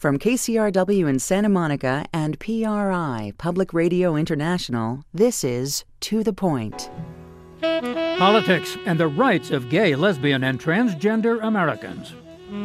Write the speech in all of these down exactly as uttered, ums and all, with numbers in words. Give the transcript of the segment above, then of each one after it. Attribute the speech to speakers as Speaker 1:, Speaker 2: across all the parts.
Speaker 1: From K C R W in Santa Monica and P R I, Public Radio International, this is To the Point.
Speaker 2: Politics and the rights of gay, lesbian, and transgender Americans.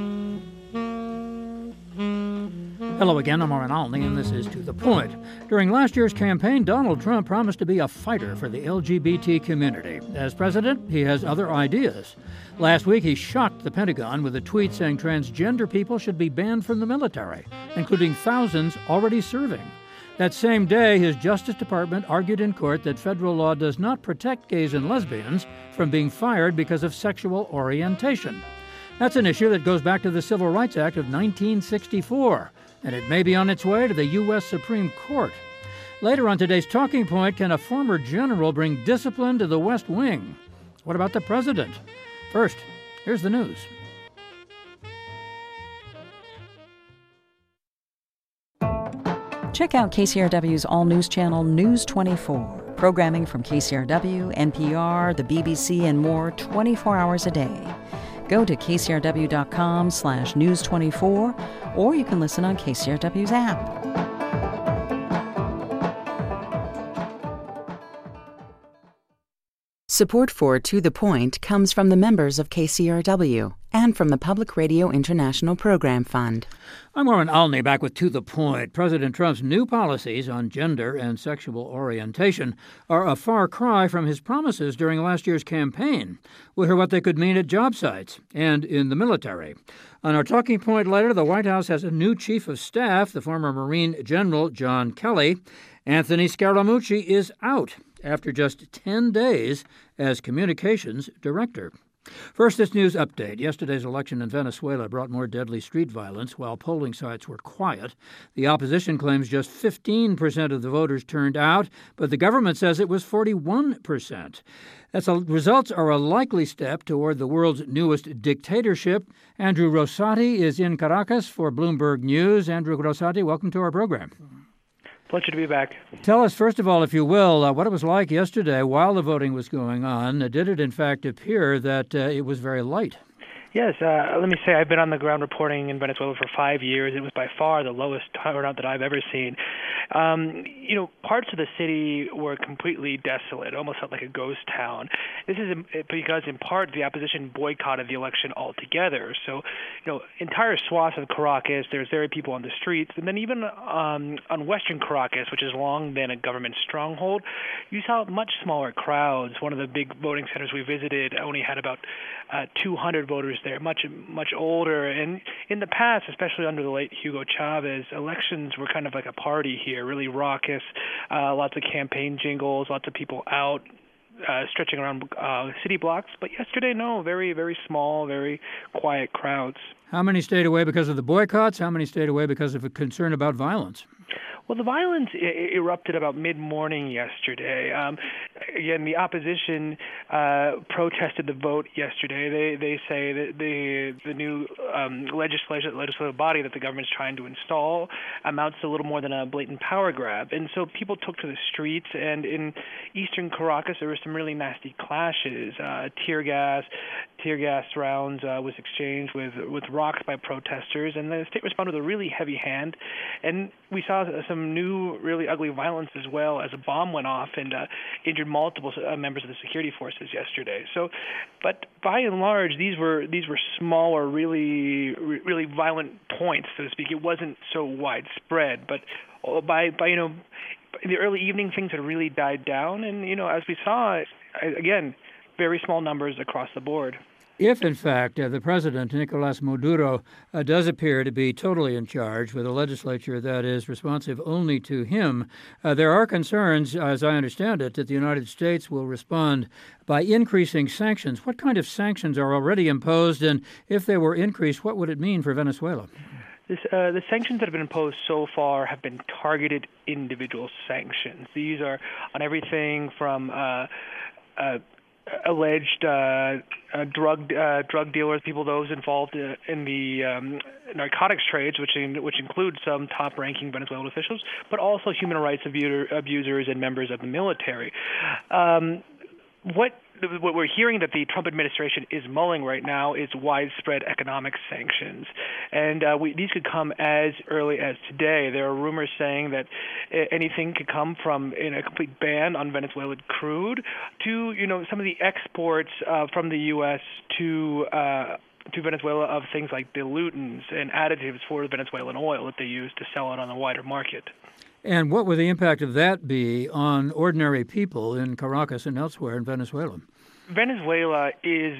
Speaker 2: Hello again, I'm Warren Alney, and this is To the Point. During last year's campaign, Donald Trump promised to be a fighter for the L G B T community. As president, he has other ideas. Last week, he shocked the Pentagon with a tweet saying transgender people should be banned from the military, including thousands already serving. That same day, his Justice Department argued in court that federal law does not protect gays and lesbians from being fired because of sexual orientation. That's an issue that goes back to the Civil Rights Act of nineteen sixty-four, and it may be on its way to the U S Supreme Court. Later on today's Talking Point, can a former general bring discipline to the West Wing? What about the president? First, here's the news.
Speaker 3: Check out K C R W's all-news channel News twenty-four. Programming from K C R W, N P R, the B B C, and more twenty-four hours a day. Go to K C R W dot com slash news twenty-four, or you can listen on K C R W's app.
Speaker 1: Support for To the Point comes from the members of K C R W and from the Public Radio International Program Fund.
Speaker 2: I'm Warren Alney, back with To the Point. President Trump's new policies on gender and sexual orientation are a far cry from his promises during last year's campaign. We'll hear what they could mean at job sites and in the military. On our Talking Point later, the White House has a new chief of staff, the former Marine General John Kelly. Anthony Scaramucci is out after just ten days as communications director. First, this news update. Yesterday's election in Venezuela brought more deadly street violence while polling sites were quiet. The opposition claims just fifteen percent of the voters turned out, but the government says it was forty-one percent. That's a, results are a likely step toward the world's newest dictatorship. Andrew Rosati is in Caracas for Bloomberg News. Andrew Rosati, welcome to our program.
Speaker 4: Pleasure to be back.
Speaker 2: Tell us, first of all, if you will, uh, what it was like yesterday while the voting was going on. Uh, did it, in fact, appear that uh, it was very light?
Speaker 4: Yes, uh, let me say I've been on the ground reporting in Venezuela for five years. It was by far the lowest turnout that I've ever seen. Um, you know, parts of the city were completely desolate. It almost felt like a ghost town. This is because, in part, the opposition boycotted the election altogether. So, you know, entire swaths of Caracas, there's very people on the streets. And then even um, on western Caracas, which has long been a government stronghold, you saw much smaller crowds. One of the big voting centers we visited only had about uh, two hundred voters there, much, much older. And in the past, especially under the late Hugo Chavez, elections were kind of like a party here, really raucous, uh, lots of campaign jingles, lots of people out, uh, stretching around uh, city blocks. But yesterday, no, very, very small, very quiet crowds.
Speaker 2: How many stayed away because of the boycotts? How many stayed away because of a concern about violence?
Speaker 4: Well, the violence I- erupted about mid-morning yesterday. Um, again, the opposition uh, protested the vote yesterday. They they say that the the new um, legislative legislative body that the government's trying to install amounts to a little more than a blatant power grab. And so people took to the streets, and in eastern Caracas there were some really nasty clashes. Uh, tear gas, tear gas rounds uh, was exchanged with with rocks by protesters, and the state responded with a really heavy hand. And we saw some new, really ugly violence as well as a bomb went off and uh, injured multiple uh, members of the security forces yesterday. So, but by and large, these were these were smaller, really, really violent points, so to speak. It wasn't so widespread, but by by you know, in the early evening, things had really died down, and you know, as we saw, again, very small numbers across the board.
Speaker 2: If, in fact, uh, the president, Nicolas Maduro, uh, does appear to be totally in charge with a legislature that is responsive only to him, uh, there are concerns, as I understand it, that the United States will respond by increasing sanctions. What kind of sanctions are already imposed, and if they were increased, what would it mean for Venezuela?
Speaker 4: This, uh, the sanctions that have been imposed so far have been targeted individual sanctions. These are on everything from uh, uh, alleged uh, uh, drug uh, drug dealers, people those involved in, in the um, narcotics trades, which in, which include some top-ranking Venezuelan officials, but also human rights abuser, abusers and members of the military. Um, what what we're hearing that the Trump administration is mulling right now is widespread economic sanctions. And uh, we, these could come as early as today. There are rumors saying that anything could come from you know, a complete ban on Venezuelan crude to, you know, some of the exports uh, from the U S to uh, to Venezuela of things like dilutants and additives for Venezuelan oil that they use to sell it on the wider market.
Speaker 2: And what would the impact of that be on ordinary people in Caracas and elsewhere in Venezuela?
Speaker 4: Venezuela is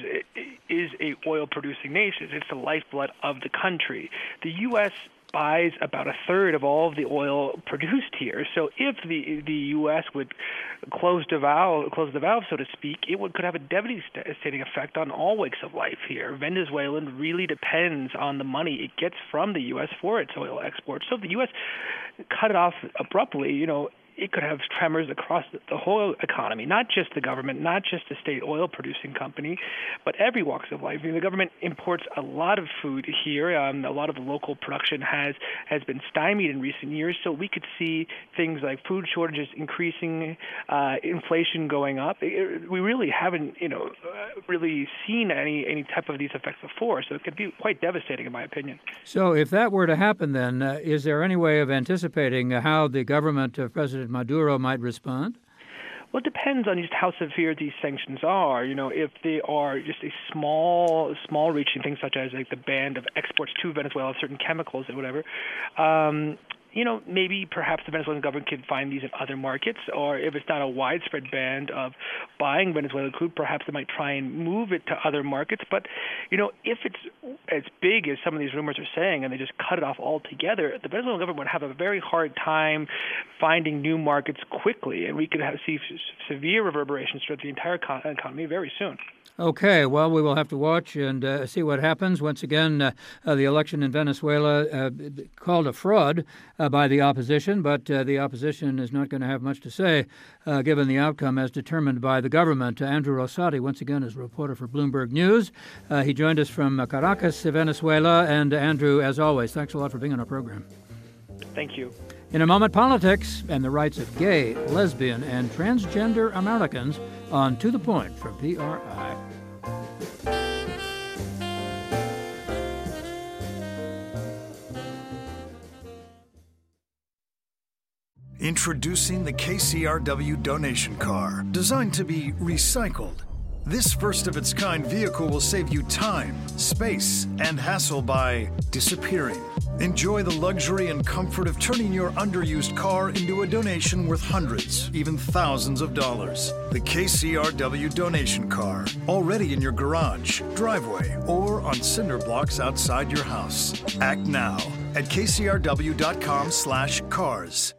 Speaker 4: is a oil-producing nation. It's the lifeblood of the country. The U S buys about a third of all of the oil produced here. So if the the U S would close the valve, close the valve, so to speak, it would could have a devastating effect on all walks of life here. Venezuelan really depends on the money it gets from the U S for its oil exports. So if the U S cut it off abruptly, you know, it could have tremors across the whole economy, not just the government, not just the state oil-producing company, but every walks of life. I mean, the government imports a lot of food here. Um, a lot of the local production has has been stymied in recent years, so we could see things like food shortages increasing, uh, inflation going up. It, we really haven't, you know, uh, really seen any any type of these effects before, so it could be quite devastating, in my opinion.
Speaker 2: So, if that were to happen, then uh, is there any way of anticipating uh, how the government of President Maduro might respond?
Speaker 4: Well, it depends on just how severe these sanctions are. You know, if they are just a small, small-reaching things such as like the ban of exports to Venezuela of certain chemicals or whatever, um, you know, maybe perhaps the Venezuelan government could find these in other markets, or if it's not a widespread ban of buying Venezuelan crude, perhaps they might try and move it to other markets. But, you know, if it's as big as some of these rumors are saying and they just cut it off altogether, the Venezuelan government would have a very hard time finding new markets quickly, and we could have see severe reverberations throughout the entire economy very soon.
Speaker 2: Okay, well, we will have to watch and uh, see what happens. Once again, uh, uh, the election in Venezuela uh, called a fraud uh, by the opposition, but uh, the opposition is not going to have much to say uh, given the outcome as determined by the government. Uh, Andrew Rosati, once again, is a reporter for Bloomberg News. Uh, he joined us from uh, Caracas, Venezuela. And uh, Andrew, as always, thanks a lot for being on our program.
Speaker 4: Thank you.
Speaker 2: In a moment, politics and the rights of gay, lesbian, and transgender Americans on To the Point from P R I.
Speaker 5: Introducing the K C R W donation car, designed to be recycled. This first-of-its-kind vehicle will save you time, space, and hassle by disappearing. Enjoy the luxury and comfort of turning your underused car into a donation worth hundreds, even thousands of dollars. The K C R W donation car, already in your garage, driveway, or on cinder blocks outside your house. Act now at K C R W dot com slash cars.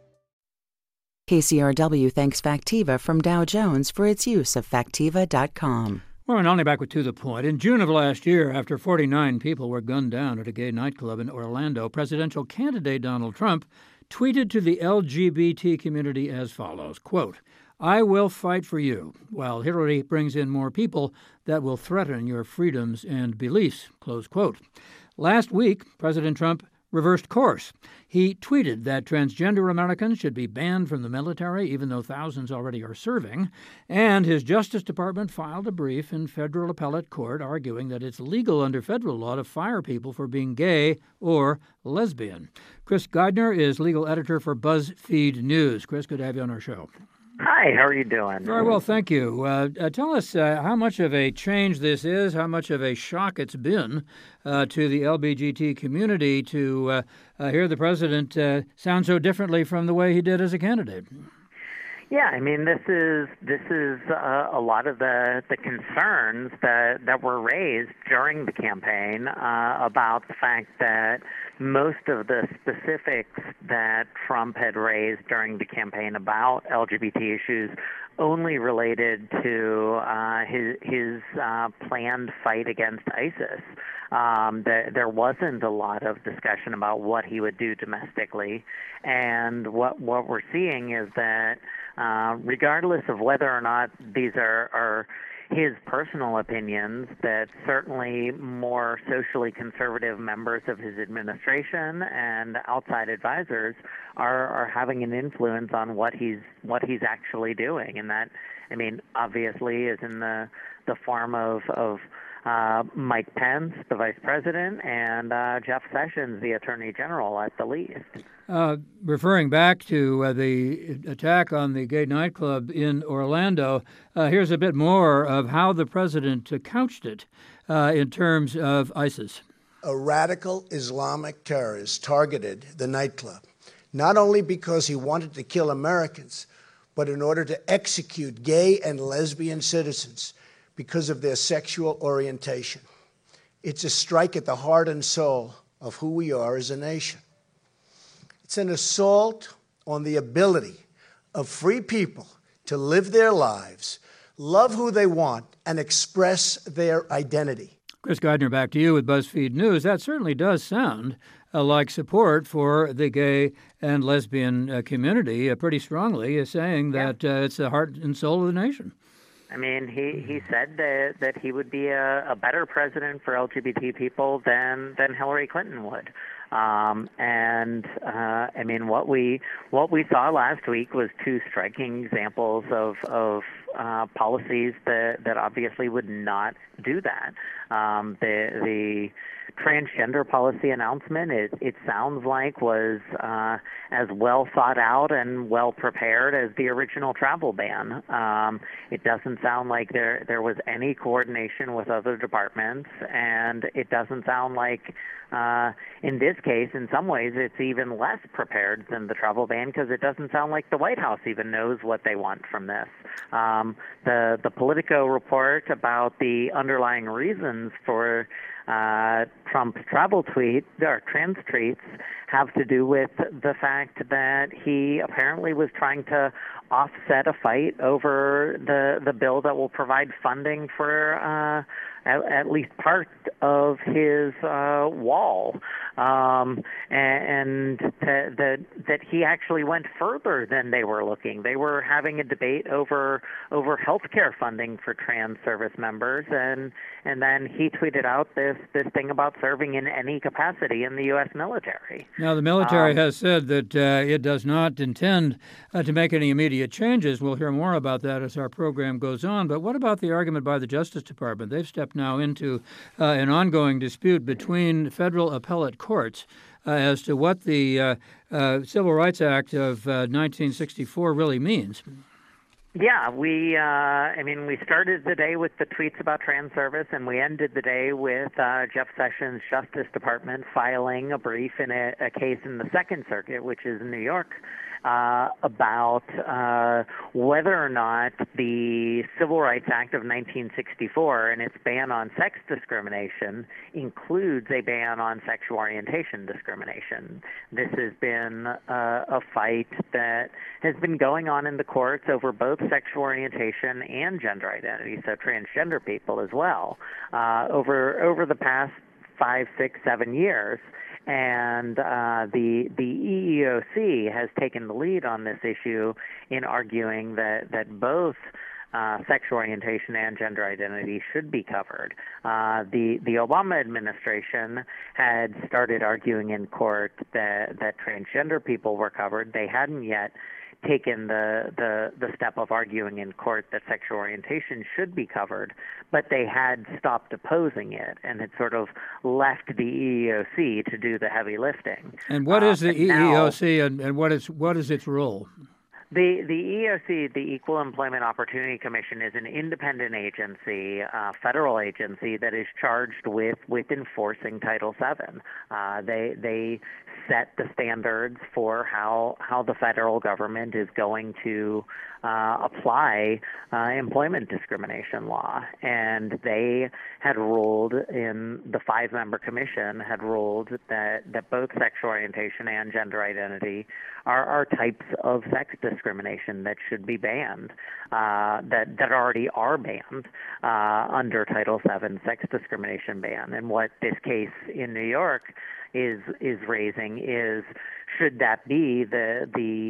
Speaker 1: K C R W thanks Factiva from Dow Jones for its use of Factiva dot com.
Speaker 2: Well, and only back with To the Point. In June of last year, after forty-nine people were gunned down at a gay nightclub in Orlando, presidential candidate Donald Trump tweeted to the L G B T community as follows, quote, "I will fight for you, while Hillary brings in more people that will threaten your freedoms and beliefs," close quote. Last week, President Trump reversed course. He tweeted that transgender Americans should be banned from the military, even though thousands already are serving, and his Justice Department filed a brief in federal appellate court arguing that it's legal under federal law to fire people for being gay or lesbian. Chris Geidner is legal editor for BuzzFeed News. Chris, good to have you on our show.
Speaker 6: Hi, how are you doing?
Speaker 2: Very well, thank you. Uh, uh, tell us uh, how much of a change this is, how much of a shock it's been uh, to the L G B T community to uh, uh, hear the president uh, sound so differently from the way he did as a candidate.
Speaker 6: Yeah, I mean, this is this is uh, a lot of the, the concerns that, that were raised during the campaign uh, about the fact that most of the specifics that Trump had raised during the campaign about L G B T issues only related to uh, his, his uh, planned fight against ISIS. Um, there, there wasn't a lot of discussion about what he would do domestically, and what what we're seeing is that uh, regardless of whether or not these are, are his personal opinions that certainly more socially conservative members of his administration and outside advisors are, are having an influence on what he's what he's actually doing. And that, I mean, obviously is in the, the form of, of uh, Mike Pence, the vice president, and uh, Jeff Sessions, the attorney general, at the least.
Speaker 2: Uh, referring back to uh, the attack on the gay nightclub in Orlando, uh, here's a bit more of how the president uh, couched it uh, in terms of ISIS.
Speaker 7: A radical Islamic terrorist targeted the nightclub, not only because he wanted to kill Americans, but in order to execute gay and lesbian citizens because of their sexual orientation. It's a strike at the heart and soul of who we are as a nation. It's an assault on the ability of free people to live their lives, love who they want, and express their identity.
Speaker 2: Chris Gardner, back to you with BuzzFeed News. That certainly does sound uh, like support for the gay and lesbian uh, community uh, pretty strongly, uh, saying that uh, it's the heart and soul of the nation.
Speaker 6: I mean, he, he said that, that he would be a, a better president for L G B T people than, than Hillary Clinton would. Um, and uh, I mean, what we what we saw last week was two striking examples of of uh, policies that, that obviously would not do that. Um, the the transgender policy announcement, it, it sounds like, was uh, as well thought out and well prepared as the original travel ban. Um, it doesn't sound like there there was any coordination with other departments, and it doesn't sound like Uh, in this case, in some ways, it's even less prepared than the travel ban because it doesn't sound like the White House even knows what they want from this. Um, the the Politico report about the underlying reasons for uh, Trump's travel tweet or trans tweets have to do with the fact that he apparently was trying to offset a fight over the the bill that will provide funding for uh, at, at least part of his uh, wall, um, and that, that that he actually went further than they were looking. They were having a debate over over health care funding for trans service members, and and then he tweeted out this this thing about serving in any capacity in the U S military.
Speaker 2: Now, the military
Speaker 6: um,
Speaker 2: has said that uh, it does not intend uh, to make any immediate changes. We'll hear more about that as our program goes on. But what about the argument by the Justice Department? They've stepped now into uh, an ongoing dispute between federal appellate courts uh, as to what the uh, uh, Civil Rights Act of uh, nineteen sixty-four really means.
Speaker 6: Yeah, we, uh, I mean, we started the day with the tweets about trans service, and we ended the day with uh, Jeff Sessions' Justice Department filing a brief in a, a case in the Second Circuit, which is in New York, uh, about uh, whether or not the Civil Rights Act of nineteen sixty-four and its ban on sex discrimination includes a ban on sexual orientation discrimination. This has been uh, a fight that has been going on in the courts over both sexual orientation and gender identity, so transgender people as well, uh, over over the past five, six, seven years. And uh, the the E E O C has taken the lead on this issue in arguing that, that both uh, sexual orientation and gender identity should be covered. Uh, the the Obama administration had started arguing in court that, that transgender people were covered. They hadn't yet taken the, the, the step of arguing in court that sexual orientation should be covered, but they had stopped opposing it and had sort of left the E E O C to do the heavy lifting.
Speaker 2: And what is
Speaker 6: uh,
Speaker 2: the E E O C
Speaker 6: now,
Speaker 2: and, and what is what is its role?
Speaker 6: The the E E O C, the Equal Employment Opportunity Commission, is an independent agency, uh, federal agency that is charged with, with enforcing Title seven. Uh, they they set the standards for how how the federal government is going to uh, apply uh, employment discrimination law, and they had ruled in the five-member commission had ruled that that both sexual orientation and gender identity are, are types of sex discrimination that should be banned, uh, that that already are banned uh, under Title seven sex discrimination ban. And what this case in New York is is raising is, should that be the the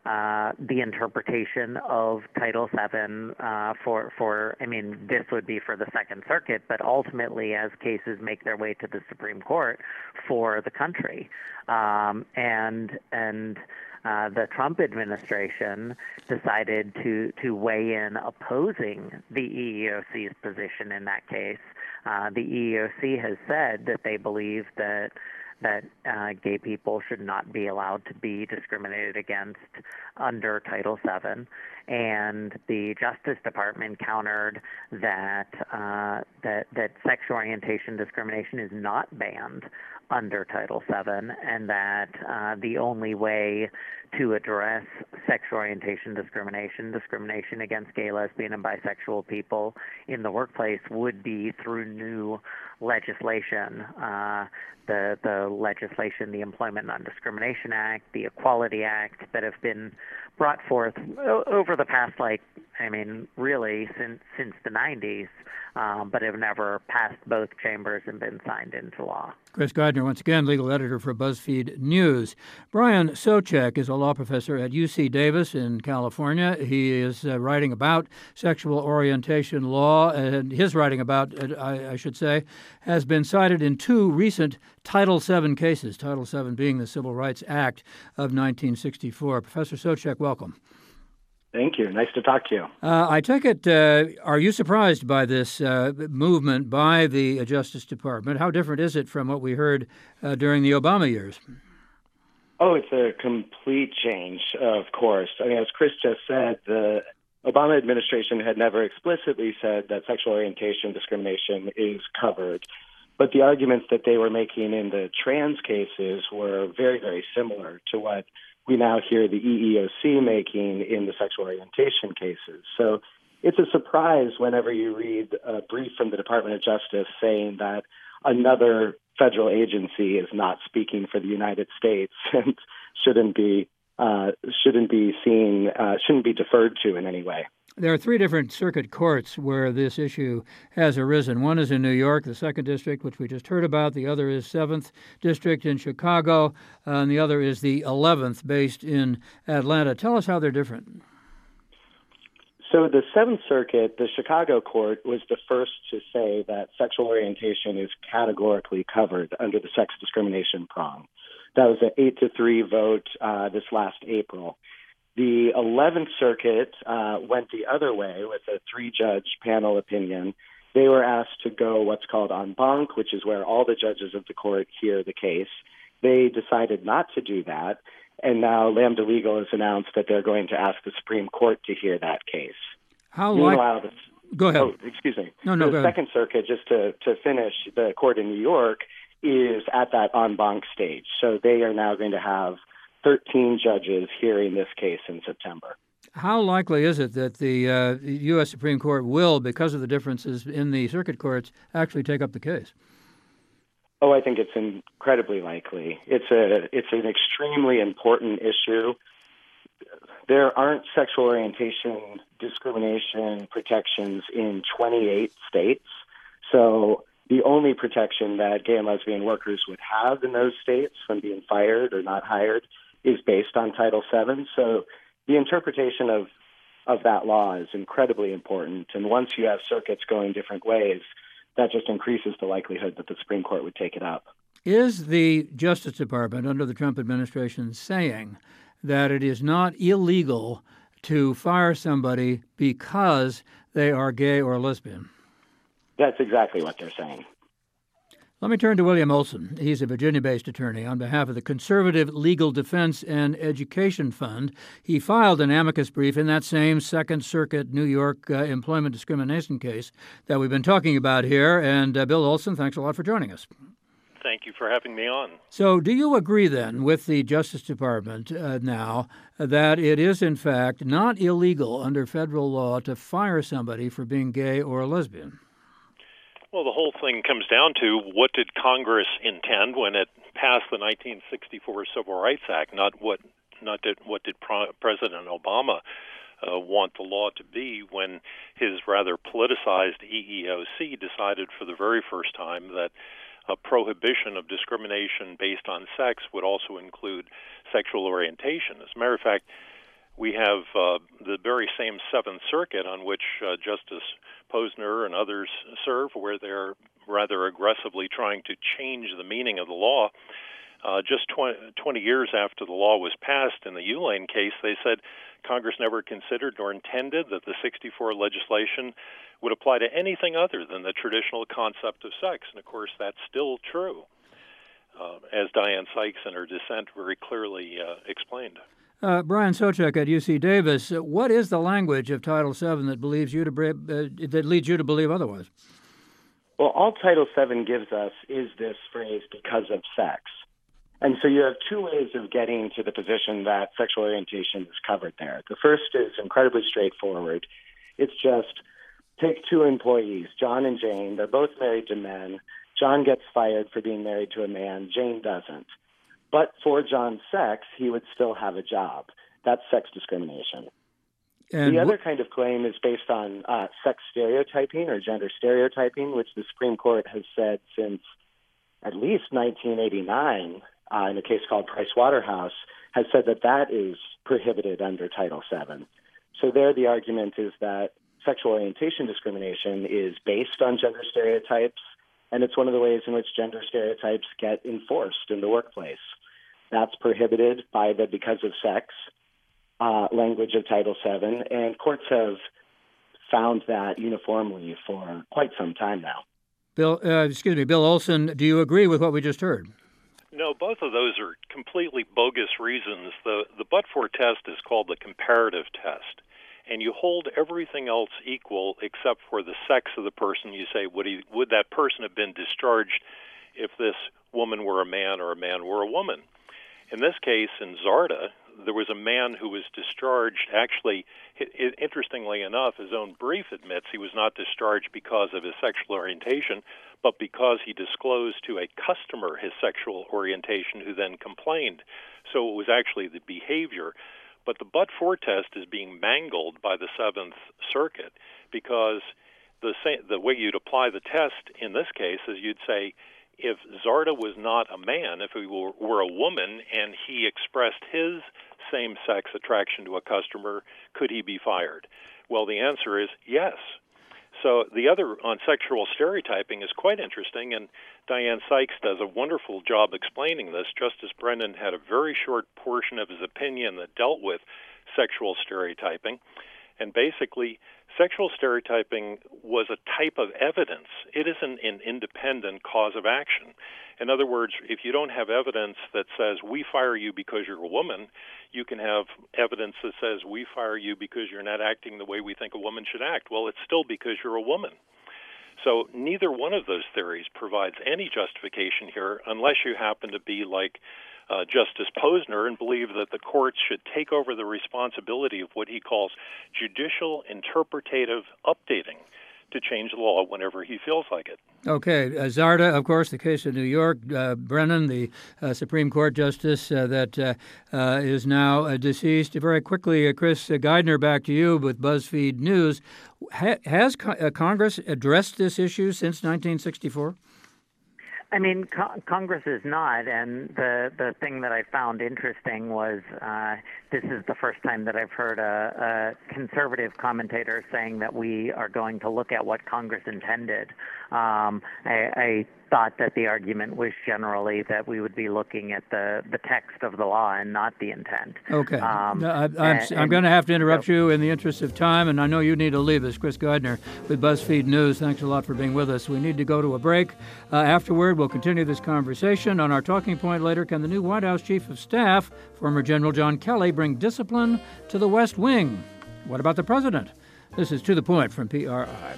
Speaker 6: uh, the interpretation of Title seven uh, for, for, I mean, this would be for the Second Circuit, but ultimately as cases make their way to the Supreme Court for the country. Um, and, and uh, the Trump administration decided to, to weigh in opposing the E E O C's position in that case. Uh, the E E O C has said that they believe that that uh, gay people should not be allowed to be discriminated against under Title seven, and the Justice Department countered that uh, that that sexual orientation discrimination is not banned under Title seven, and that uh, the only way to address sexual orientation discrimination, discrimination against gay, lesbian, and bisexual people in the workplace would be through new legislation. Uh, the the legislation, the Employment Non-Discrimination Act, the Equality Act, that have been brought forth o- over the past, like, I mean, really since since the nineties, um, but have never passed both chambers and been signed into law.
Speaker 2: Chris Gardner, once again, legal editor for BuzzFeed News. Brian Socek is a law professor at U C Davis in California. He is uh, writing about sexual orientation law, and his writing about, uh, I, I should say, has been cited in two recent Title seven cases, Title seven being the Civil Rights Act of nineteen sixty-four. Professor Socek, welcome.
Speaker 8: Thank you. Nice to talk to you.
Speaker 2: Uh, I take it, uh, are you surprised by this uh, movement by the Justice Department? How different is it from what we heard uh, during the Obama years?
Speaker 8: Oh, it's a complete change, of course. I mean, as Chris just said, the Obama administration had never explicitly said that sexual orientation discrimination is covered. But the arguments that they were making in the trans cases were very, very similar to what we now hear the E E O C making in the sexual orientation cases. So it's a surprise whenever you read a brief from the Department of Justice saying that another federal agency is not speaking for the United States and shouldn't be uh, shouldn't be seen uh, shouldn't be deferred to in any way.
Speaker 2: There are three different circuit courts where this issue has arisen. One is in New York, the second district, which we just heard about. The other is seventh District in Chicago, uh, and the other is the eleventh, based in Atlanta. Tell us how they're different.
Speaker 8: So the Seventh Circuit, the Chicago court, was the first to say that sexual orientation is categorically covered under the sex discrimination prong. That was an eight to three vote uh, this last April. The eleventh Circuit uh, went the other way with a three-judge panel opinion. They were asked to go what's called en banc, which is where all the judges of the court hear the case. They decided not to do that, and now Lambda Legal has announced that they're going to ask the Supreme Court to hear that case.
Speaker 2: How
Speaker 8: Meanwhile,
Speaker 2: like...
Speaker 8: the,
Speaker 2: Go ahead.
Speaker 8: Oh, excuse me.
Speaker 2: No, no,
Speaker 8: the
Speaker 2: go
Speaker 8: Second
Speaker 2: ahead.
Speaker 8: Circuit, just to, to finish, the court in New York is at that en banc stage. So they are now going to have thirteen judges hearing this case in September.
Speaker 2: How likely is it that the uh, U S Supreme Court will, because of the differences in the circuit courts, actually take up the case?
Speaker 8: Oh, I think it's incredibly likely. It's a it's an extremely important issue. There aren't sexual orientation discrimination protections in twenty-eight states. So the only protection that gay and lesbian workers would have in those states from being fired or not hired is based on Title seven. So the interpretation of of that law is incredibly important. And once you have circuits going different ways, that just increases the likelihood that the Supreme Court would take it up.
Speaker 2: Is the Justice Department under the Trump administration saying that it is not illegal to fire somebody because they are gay or lesbian?
Speaker 8: That's exactly what they're saying.
Speaker 2: Let me turn to William Olson. He's a Virginia-based attorney on behalf of the Conservative Legal Defense and Education Fund. He filed an amicus brief in that same Second Circuit New York uh, employment discrimination case that we've been talking about here. And uh, Bill Olson, thanks a lot for joining us.
Speaker 9: Thank you for having me on.
Speaker 2: So do you agree then with the Justice Department uh, now that it is in fact not illegal under federal law to fire somebody for being gay or a lesbian?
Speaker 9: Well, the whole thing comes down to what did Congress intend when it passed the nineteen sixty-four Civil Rights Act, not what not did, what did Pro- President Obama uh, want the law to be when his rather politicized E E O C decided for the very first time that a prohibition of discrimination based on sex would also include sexual orientation. As a matter of fact, we have uh, the very same Seventh Circuit on which uh, Justice Posner and others serve, where they're rather aggressively trying to change the meaning of the law. Uh, just twenty, twenty years after the law was passed in the Ulane case, they said Congress never considered nor intended that the sixty-four legislation would apply to anything other than the traditional concept of sex. And, of course, that's still true, uh, as Diane Sykes in her dissent very clearly uh, explained.
Speaker 2: Uh, Brian Socek at U C Davis, what is the language of Title seven that believes you to uh, that leads you to believe otherwise?
Speaker 8: Well, all Title seven gives us is this phrase, because of sex. And so you have two ways of getting to the position that sexual orientation is covered there. The first is incredibly straightforward. It's just take two employees, John and Jane. They're both married to men. John gets fired for being married to a man. Jane doesn't. But for John's sex, he would still have a job. That's sex discrimination. And the other kind of claim is based on uh, sex stereotyping or gender stereotyping, which the Supreme Court has said since at least nineteen eighty-nine, uh, in a case called Price Waterhouse, has said that that is prohibited under Title seven. So there the argument is that sexual orientation discrimination is based on gender stereotypes, and it's one of the ways in which gender stereotypes get enforced in the workplace. That's prohibited by the because of sex uh, language of Title seven, and courts have found that uniformly for quite some time now.
Speaker 2: Bill, uh, excuse me, Bill Olson, do you agree with what we just heard?
Speaker 9: No, both of those are completely bogus reasons. The the but-for test is called the comparative test, and you hold everything else equal except for the sex of the person. You say, would he, would that person have been discharged if this woman were a man or a man were a woman? In this case, in Zarda, there was a man who was discharged. Actually, it, interestingly enough, his own brief admits he was not discharged because of his sexual orientation, but because he disclosed to a customer his sexual orientation, who then complained. So it was actually the behavior. But the but-for test is being mangled by the Seventh Circuit because the the way you'd apply the test in this case is you'd say, if Zarda was not a man, if he were, were a woman, and he expressed his same-sex attraction to a customer, could he be fired? Well, the answer is yes. So the other on sexual stereotyping is quite interesting, and Diane Sykes does a wonderful job explaining this. Justice Brennan had a very short portion of his opinion that dealt with sexual stereotyping, and basically sexual stereotyping was a type of evidence. It isn't an independent cause of action. In other words, if you don't have evidence that says we fire you because you're a woman, you can have evidence that says we fire you because you're not acting the way we think a woman should act. Well, it's still because you're a woman. So neither one of those theories provides any justification here unless you happen to be like Uh, Justice Posner and believe that the courts should take over the responsibility of what he calls judicial interpretative updating to change the law whenever he feels like it.
Speaker 2: Okay. Uh, Zarda, of course, the case of New York. Uh, Brennan, the uh, Supreme Court justice uh, that uh, uh, is now uh, deceased. Very quickly, uh, Chris uh, Geidner, back to you with BuzzFeed News. Ha- has co- uh, Congress addressed this issue since nineteen sixty-four?
Speaker 6: I mean, co- Congress is not, and the, the thing that I found interesting was uh, this is the first time that I've heard a, a conservative commentator saying that we are going to look at what Congress intended. Um, I, I thought that the argument was generally that we would be looking at the, the text of the law and not the intent.
Speaker 2: Okay.
Speaker 6: Um,
Speaker 2: I, I'm,
Speaker 6: and,
Speaker 2: I'm going to have to interrupt
Speaker 6: so,
Speaker 2: you in the interest of time, and I know you need to leave us. Chris Geidner with BuzzFeed News. Thanks a lot for being with us. We need to go to a break. Uh, afterward, we'll continue this conversation. On our talking point later, can the new White House Chief of Staff, former General John Kelly, bring discipline to the West Wing? What about the president? This is To the Point from P R I.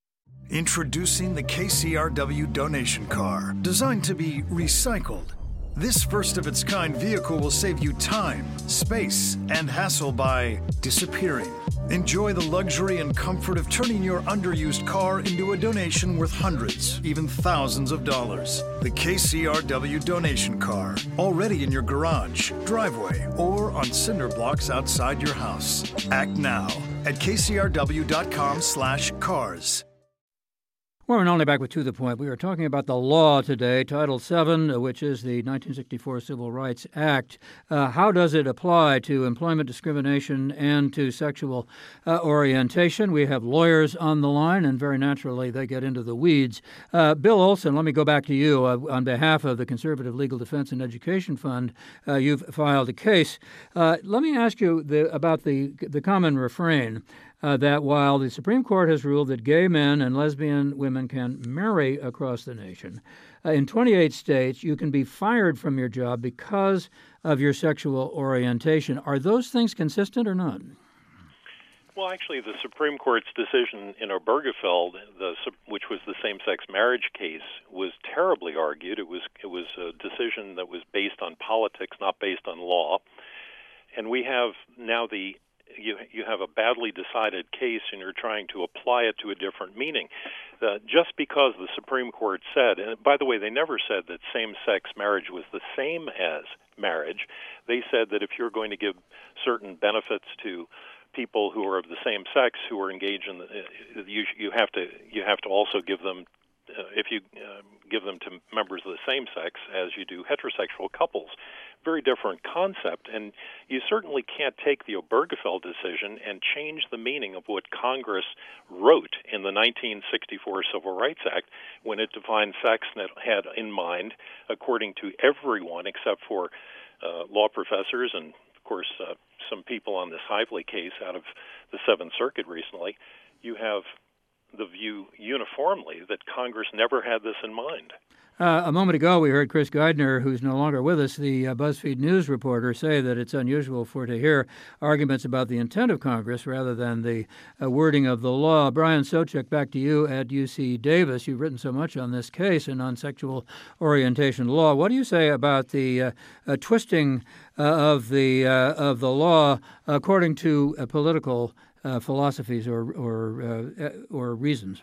Speaker 5: Introducing the K C R W donation car, designed to be recycled. This first-of-its-kind vehicle will save you time, space, and hassle by disappearing. Enjoy the luxury and comfort of turning your underused car into a donation worth hundreds, even thousands of dollars. The K C R W donation car, already in your garage, driveway, or on cinder blocks outside your house. Act now at kcrw.com slash cars.
Speaker 2: Well, we're not only back with To the Point. We are talking about the law today, Title seven, which is the nineteen sixty-four Civil Rights Act. Uh, how does it apply to employment discrimination and to sexual uh, orientation? We have lawyers on the line, and very naturally they get into the weeds. Uh, Bill Olson, let me go back to you. Uh, on behalf of the Conservative Legal Defense and Education Fund, uh, you've filed a case. Uh, let me ask you the, about the the common refrain. Uh, that while the Supreme Court has ruled that gay men and lesbian women can marry across the nation, uh, in twenty-eight states you can be fired from your job because of your sexual orientation. Are those things consistent or not?
Speaker 9: Well, actually, the Supreme Court's decision in Obergefell, the, which was the same-sex marriage case, was terribly argued. It was it was a decision that was based on politics, not based on law. And we have now the You you have a badly decided case and you're trying to apply it to a different meaning. Uh, just because the Supreme Court said, and by the way, they never said that same-sex marriage was the same as marriage. They said that if you're going to give certain benefits to people who are of the same sex who are engaged in the, uh, you you have to you have to also give them uh, if you uh, give them to members of the same sex as you do heterosexual couples. Very different concept, and you certainly can't take the Obergefell decision and change the meaning of what Congress wrote in the nineteen sixty-four Civil Rights Act when it defined sex and it had in mind, according to everyone except for uh, law professors and, of course, uh, some people on this Hively case out of the Seventh Circuit recently, you have the view uniformly that Congress never had this in mind.
Speaker 2: Uh, a moment ago, we heard Chris Geidner, who's no longer with us, the uh, BuzzFeed News reporter, say that it's unusual for to hear arguments about the intent of Congress rather than the uh, wording of the law. Brian Socek, back to you at U C Davis. You've written so much on this case and on sexual orientation law. What do you say about the uh, uh, twisting uh, of the uh, of the law according to uh, political uh, philosophies or or uh, or reasons?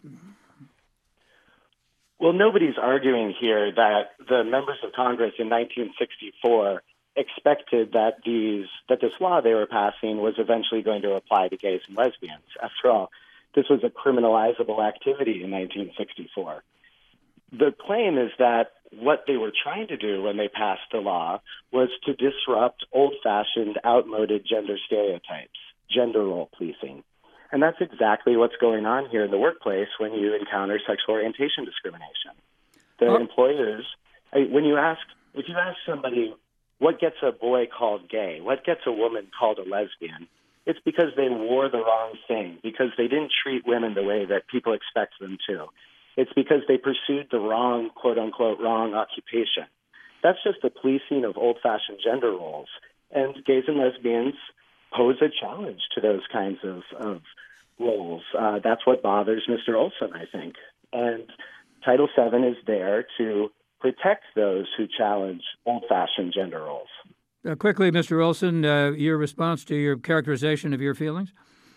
Speaker 8: Well, nobody's arguing here that the members of Congress in nineteen sixty-four expected that these that this law they were passing was eventually going to apply to gays and lesbians. After all, this was a criminalizable activity in nineteen sixty-four. The claim is that what they were trying to do when they passed the law was to disrupt old-fashioned, outmoded gender stereotypes, gender role policing. And that's exactly what's going on here in the workplace when you encounter sexual orientation discrimination. The oh. employers, when you ask, if you ask somebody what gets a boy called gay, what gets a woman called a lesbian, it's because they wore the wrong thing, because they didn't treat women the way that people expect them to. It's because they pursued the wrong, quote-unquote, wrong occupation. That's just the policing of old-fashioned gender roles. And gays and lesbians pose a challenge to those kinds of, of roles. Uh, that's what bothers Mister Olson, I think. And Title seven is there to protect those who challenge old-fashioned gender roles.
Speaker 2: Uh, quickly, Mister Olson, uh, your response to your characterization of your feelings?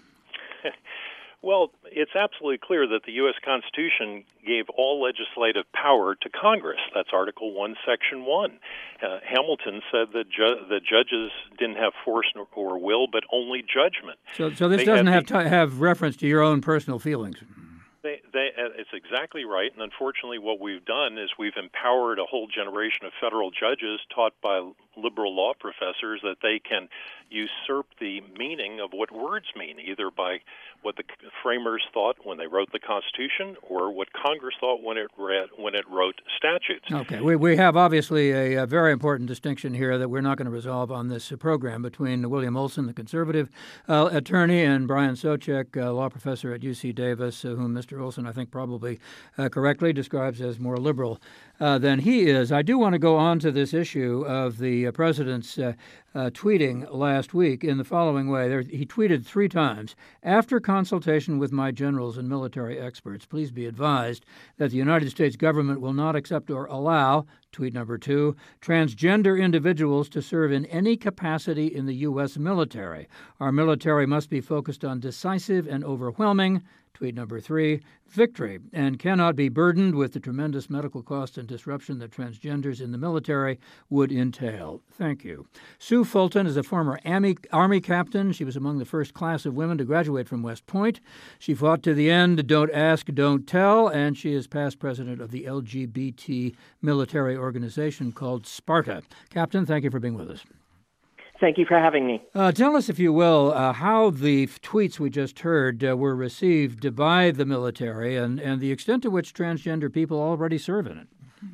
Speaker 9: Well, it's absolutely clear that the U S Constitution gave all legislative power to Congress. That's Article one, Section one. Uh, Hamilton said that ju- the judges didn't have force or will, but only judgment.
Speaker 2: So, so this
Speaker 9: they
Speaker 2: doesn't have
Speaker 9: the,
Speaker 2: to have reference to your own personal feelings.
Speaker 9: They, they, it's exactly right, and unfortunately what we've done is we've empowered a whole generation of federal judges taught by liberal law professors that they can usurp the meaning of what words mean, either by what the framers thought when they wrote the Constitution or what Congress thought when it read when it wrote statutes.
Speaker 2: Okay, we we have obviously a, a very important distinction here that we're not going to resolve on this uh, program between William Olson, the conservative uh, attorney, and Brian Socek, uh, law professor at U C Davis, uh, whom Mister Olson, I think, probably uh, correctly describes as more liberal uh, than he is. I do want to go on to this issue of the uh, president's uh, uh, tweeting last week in the following way. There, he tweeted three times, "After consultation with my generals and military experts, please be advised that the United States government will not accept or allow Tweet number two, transgender individuals to serve in any capacity in the U S military. Our military must be focused on decisive and overwhelming. Tweet number three, victory, and cannot be burdened with the tremendous medical cost and disruption that transgenders in the military would entail. Thank you. Sue Fulton is a former Army, Army captain. She was among the first class of women to graduate from West Point. She fought to the end, don't ask, don't tell, and she is past president of the L G B T military organization called Sparta. Captain, thank you for being with us.
Speaker 10: Thank you for having me.
Speaker 2: Uh, tell us, if you will, uh, how the tweets we just heard uh, were received by the military and, and the extent to which transgender people already serve in it.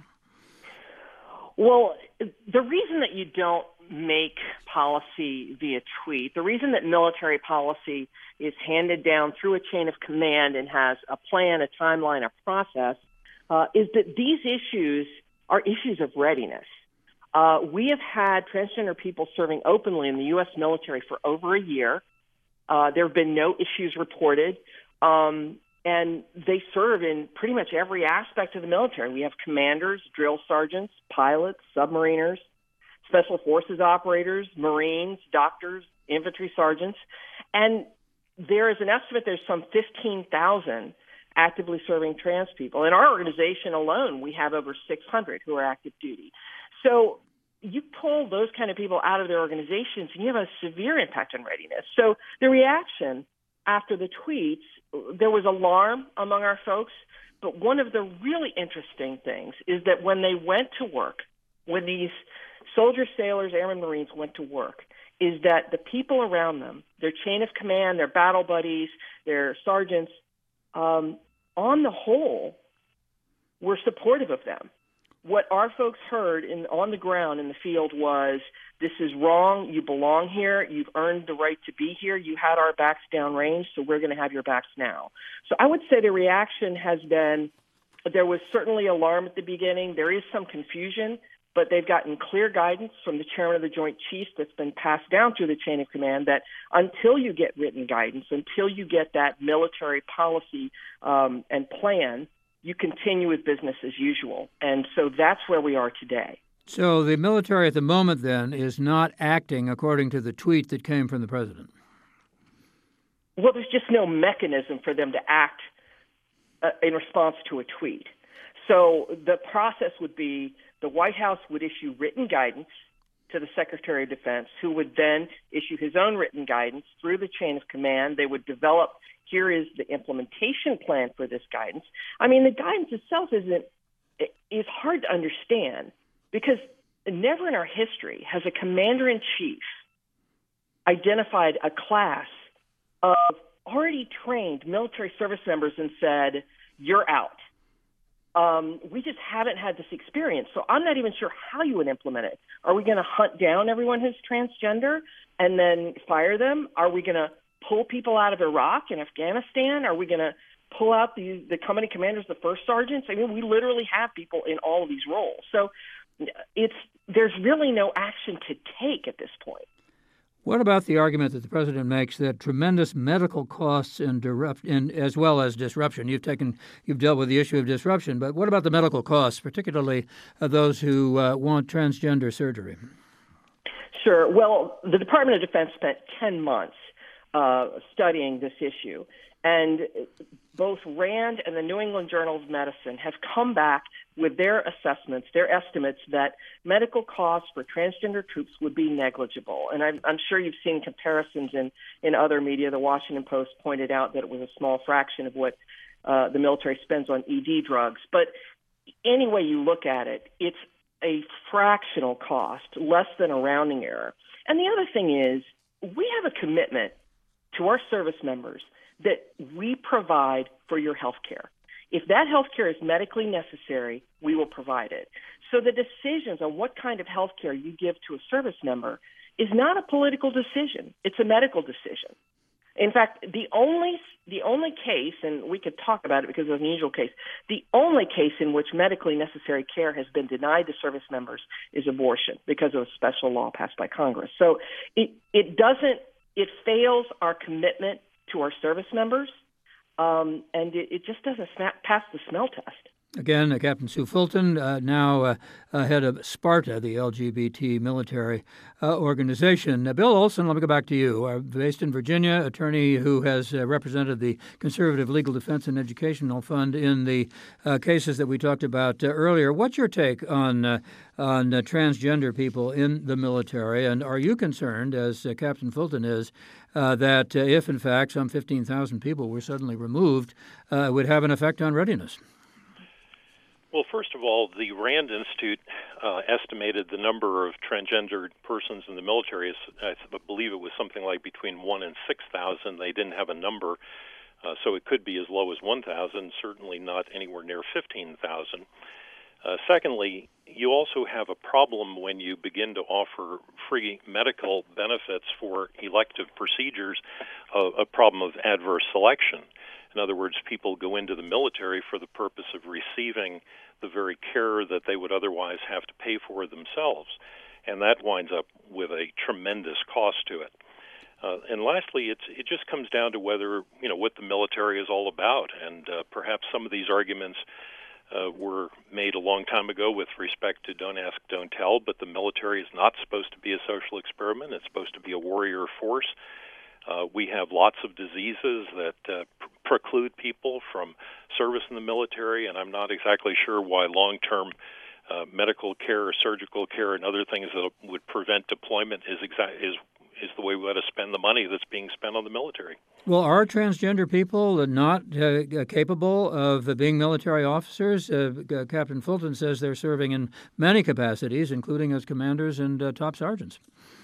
Speaker 10: Well, the reason that you don't make policy via tweet, the reason that military policy is handed down through a chain of command and has a plan, a timeline, a process, uh, is that these issues are issues of readiness. Uh, we have had transgender people serving openly in the U S military for over a year. Uh, there have been no issues reported, um, and they serve in pretty much every aspect of the military. We have commanders, drill sergeants, pilots, submariners, special forces operators, Marines, doctors, infantry sergeants, and there is an estimate there's some fifteen thousand actively serving trans people. In our organization alone, we have over six hundred who are active duty. So you pull those kind of people out of their organizations and you have a severe impact on readiness. So the reaction after the tweets, there was alarm among our folks, but one of the really interesting things is that when they went to work, when these soldiers, sailors, airmen, Marines went to work, is that the people around them, their chain of command, their battle buddies, their sergeants, um, on the whole, were supportive of them. What our folks heard in, on the ground in the field was, this is wrong, you belong here, you've earned the right to be here, you had our backs downrange, so we're going to have your backs now. So I would say the reaction has been, there was certainly alarm at the beginning, there is some confusion, but they've gotten clear guidance from the chairman of the Joint Chiefs that's been passed down through the chain of command that until you get written guidance, until you get that military policy um, and plan, you continue with business as usual. And so that's where we are today.
Speaker 2: So the military at the moment, then, is not acting according to the tweet that came from the president?
Speaker 10: Well, there's just no mechanism for them to act uh, in response to a tweet. So the process would be the White House would issue written guidance to the Secretary of Defense, who would then issue his own written guidance through the chain of command. They would develop, here is the implementation plan for this guidance. I mean, the guidance itself isn't, is hard to understand because never in our history has a commander-in-chief identified a class of already trained military service members and said, you're out. Um, we just haven't had this experience, so I'm not even sure how you would implement it. Are we going to hunt down everyone who's transgender and then fire them? Are we going to pull people out of Iraq and Afghanistan? Are we going to pull out the, the company commanders, the first sergeants? I mean, we literally have people in all of these roles. So it's there's really no action to take at this point.
Speaker 2: What about the argument that the president makes that tremendous medical costs and, disrupt, and as well as disruption? You've taken, you've dealt with the issue of disruption, but what about the medical costs, particularly uh, those who uh, want transgender surgery?
Speaker 10: Sure. Well, the Department of Defense spent ten months uh, studying this issue, and both RAND and the New England Journal of Medicine have come back with their assessments, their estimates that medical costs for transgender troops would be negligible. And I'm, I'm sure you've seen comparisons in, in other media. The Washington Post pointed out that it was a small fraction of what uh, the military spends on E D drugs. But any way you look at it, it's a fractional cost, less than a rounding error. And the other thing is, we have a commitment to our service members that we provide for your health care. If that health care is medically necessary, we will provide it. So the decisions on what kind of health care you give to a service member is not a political decision. It's a medical decision. In fact, the only the only case, and we could talk about it because it's an unusual case, the only case in which medically necessary care has been denied to service members is abortion because of a special law passed by Congress. So it, it doesn't, it fails our commitment to our service members, um, and it, it just doesn't snap past the smell test.
Speaker 2: Again, uh, Captain Sue Fulton, uh, now uh, uh, head of Sparta, the L G B T military uh, organization. Uh, Bill Olson, let me go back to you. Uh, based in Virginia, attorney who has uh, represented the Conservative Legal Defense and Educational Fund in the uh, cases that we talked about uh, earlier. What's your take on uh, on uh, transgender people in the military? And are you concerned, as uh, Captain Fulton is, uh, that uh, if, in fact, some fifteen thousand people were suddenly removed, uh, it would have an effect on readiness?
Speaker 9: Well, first of all, the RAND Institute uh, estimated the number of transgendered persons in the military. I believe it was something like between one and six thousand. They didn't have a number, uh, so it could be as low as one thousand. Certainly not anywhere near fifteen thousand. Uh, secondly, you also have a problem when you begin to offer free medical benefits for elective procedures, uh, a problem of adverse selection. In other words, people go into the military for the purpose of receiving the very care that they would otherwise have to pay for themselves, and that winds up with a tremendous cost to it. Uh, and lastly, it's, it just comes down to whether, you know, what the military is all about, and uh, perhaps some of these arguments uh, were made a long time ago with respect to don't ask, don't tell, but the military is not supposed to be a social experiment. It's supposed to be a warrior force. Uh, we have lots of diseases that uh, pr- preclude people from service in the military, and I'm not exactly sure why long-term uh, medical care or surgical care and other things that would prevent deployment is exa- is is the way we ought to spend the money that's being spent on the military.
Speaker 2: Well, are transgender people not uh, capable of being military officers? Uh, Captain Fulton says they're serving in many capacities, including as commanders and uh, top sergeants.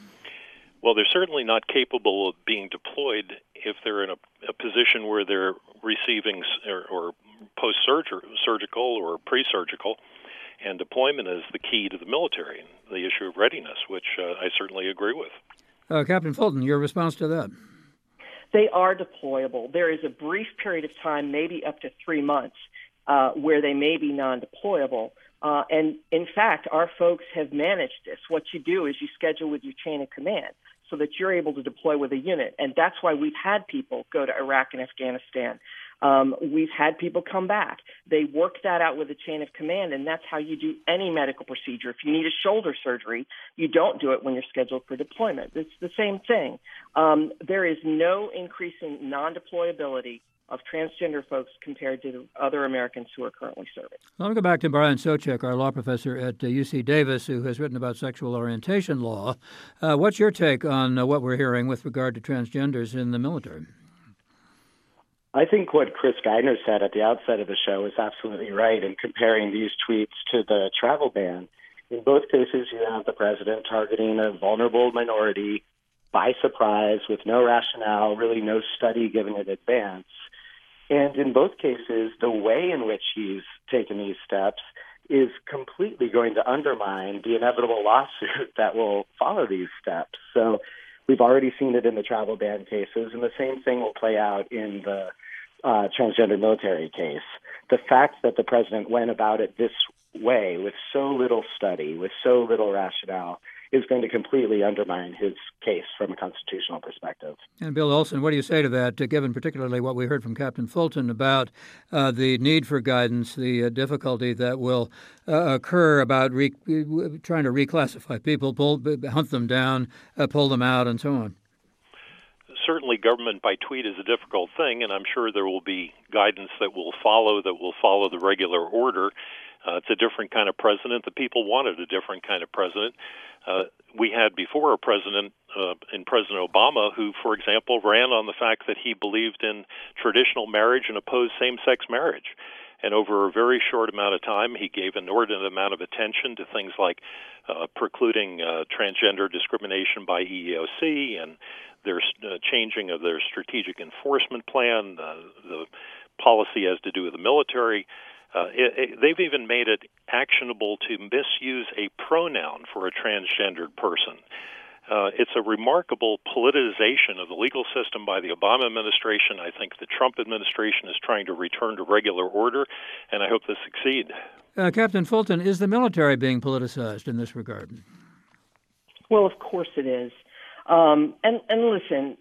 Speaker 9: Well, they're certainly not capable of being deployed if they're in a, a position where they're receiving or, or post-surgical or pre-surgical, and deployment is the key to the military and the issue of readiness, which uh, I certainly agree with.
Speaker 2: Uh, Captain Fulton, your response to that?
Speaker 10: They are deployable. There is a brief period of time, maybe up to three months, uh, where they may be non-deployable. Uh, and, in fact, our folks have managed this. What you do is you schedule with your chain of command so that you're able to deploy with a unit. And that's why we've had people go to Iraq and Afghanistan. Um, we've had people come back. They work that out with a chain of command, and that's how you do any medical procedure. If you need a shoulder surgery, you don't do it when you're scheduled for deployment. It's the same thing. Um, there is no increase in non-deployability of transgender folks compared to other Americans who are currently serving.
Speaker 2: Let me go back to Brian Socek, our law professor at uh, U C Davis, who has written about sexual orientation law. Uh, what's your take on uh, what we're hearing with regard to transgenders in the military?
Speaker 8: I think what Chris Geithner said at the outset of the show is absolutely right in comparing these tweets to the travel ban. In both cases, you have the president targeting a vulnerable minority by surprise with no rationale, really no study given in advance. And in both cases, the way in which he's taken these steps is completely going to undermine the inevitable lawsuit that will follow these steps. So we've already seen it in the travel ban cases, and the same thing will play out in the uh, transgender military case. The fact that the president went about it this way with so little study, with so little rationale, is going to completely undermine his case from a constitutional perspective.
Speaker 2: And Bill Olson, what do you say to that, uh, given particularly what we heard from Captain Fulton about uh, the need for guidance, the uh, difficulty that will uh, occur about re- trying to reclassify people, pull, hunt them down, uh, pull them out, and so on?
Speaker 9: Certainly government by tweet is a difficult thing, and I'm sure there will be guidance that will follow, that will follow the regular order. Uh, it's a different kind of president. The people wanted a different kind of president. Uh, we had before a president, uh, in President Obama, who, for example, ran on the fact that he believed in traditional marriage and opposed same-sex marriage. And over a very short amount of time, he gave an inordinate amount of attention to things like uh, precluding uh, transgender discrimination by E E O C and their uh, changing of their strategic enforcement plan, uh, the policy has to do with the military. Uh, it, it, they've even made it actionable to misuse a pronoun for a transgendered person. Uh, it's a remarkable politicization of the legal system by the Obama administration. I think the Trump administration is trying to return to regular order, and I hope they succeed.
Speaker 2: Uh, Captain Fulton, is the military being politicized in this regard?
Speaker 10: Well, of course it is. Um, and, and listen,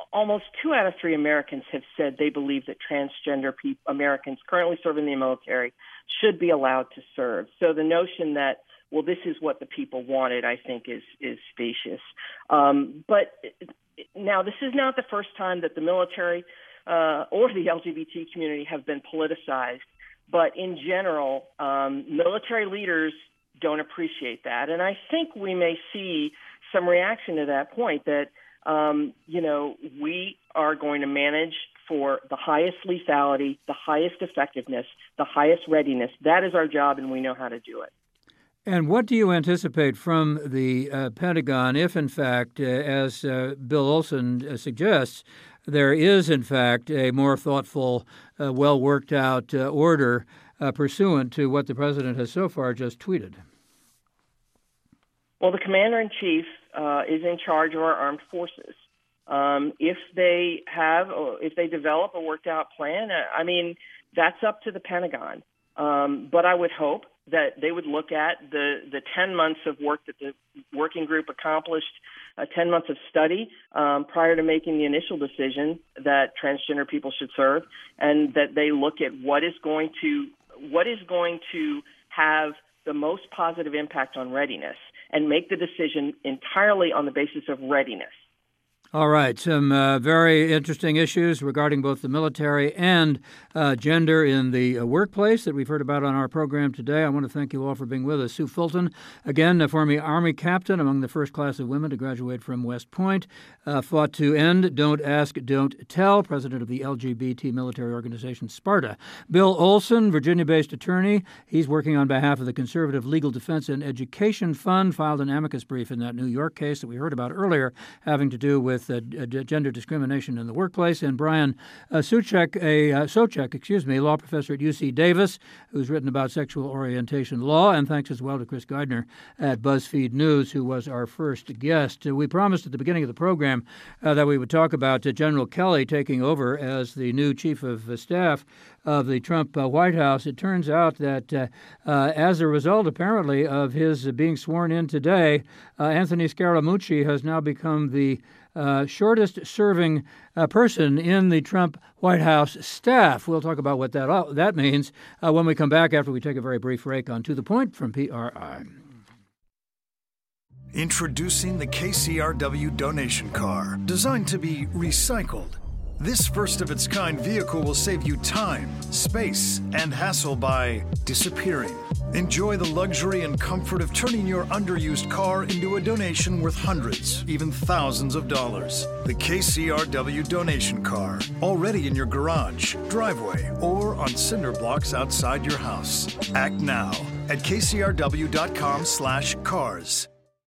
Speaker 10: almost two out of three Americans have said they believe that transgender pe- Americans currently serving in the military should be allowed to serve. So the notion that, well, this is what the people wanted, I think is is specious. Um, but now, this is not the first time that the military uh, or the L G B T community have been politicized. But in general, um, military leaders don't appreciate that. And I think we may see some reaction to that point that, um, you know, we are going to manage for the highest lethality, the highest effectiveness, the highest readiness. That is our job, and we know how to do it.
Speaker 2: And what do you anticipate from the uh, Pentagon if, in fact, uh, as uh, Bill Olson uh, suggests, there is, in fact, a more thoughtful, uh, well-worked-out uh, order uh, pursuant to what the president has so far just tweeted?
Speaker 10: Well, the commander-in-chief uh, is in charge of our armed forces. Um, if they have, or if they develop a worked-out plan, I mean, that's up to the Pentagon. Um, but I would hope that they would look at the, the ten months of work that the working group accomplished, uh, ten months of study um, prior to making the initial decision that transgender people should serve, and that they look at what is going to what is going to have the most positive impact on readiness, and make the decision entirely on the basis of readiness.
Speaker 2: All right. Some uh, very interesting issues regarding both the military and uh, gender in the uh, workplace that we've heard about on our program today. I want to thank you all for being with us. Sue Fulton, again, a former Army captain, among the first class of women to graduate from West Point, uh, fought to end Don't Ask, Don't Tell, president of the L G B T military organization SPARTA. Bill Olson, Virginia-based attorney. He's working on behalf of the Conservative Legal Defense and Education Fund, filed an amicus brief in that New York case that we heard about earlier, having to do with uh, gender discrimination in the workplace. And Brian uh, Suchek, a uh, Socek, excuse me, law professor at U C Davis, who's written about sexual orientation law. And thanks as well to Chris Gardner at BuzzFeed News, who was our first guest. Uh, we promised at the beginning of the program uh, that we would talk about uh, General Kelly taking over as the new chief of uh, staff of the Trump uh, White House. It turns out that uh, uh, as a result, apparently, of his uh, being sworn in today, uh, Anthony Scaramucci has now become the Uh, shortest-serving uh, person in the Trump White House staff. We'll talk about what that uh, that means uh, when we come back after we take a very brief break on To the Point from P R I.
Speaker 5: Introducing the K C R W donation car, designed to be recycled. This first-of-its-kind vehicle will save you time, space, and hassle by disappearing. Enjoy the luxury and comfort of turning your underused car into a donation worth hundreds, even thousands of dollars. The K C R W donation car, already in your garage, driveway, or on cinder blocks outside your house. Act now at kcrw.com slash cars.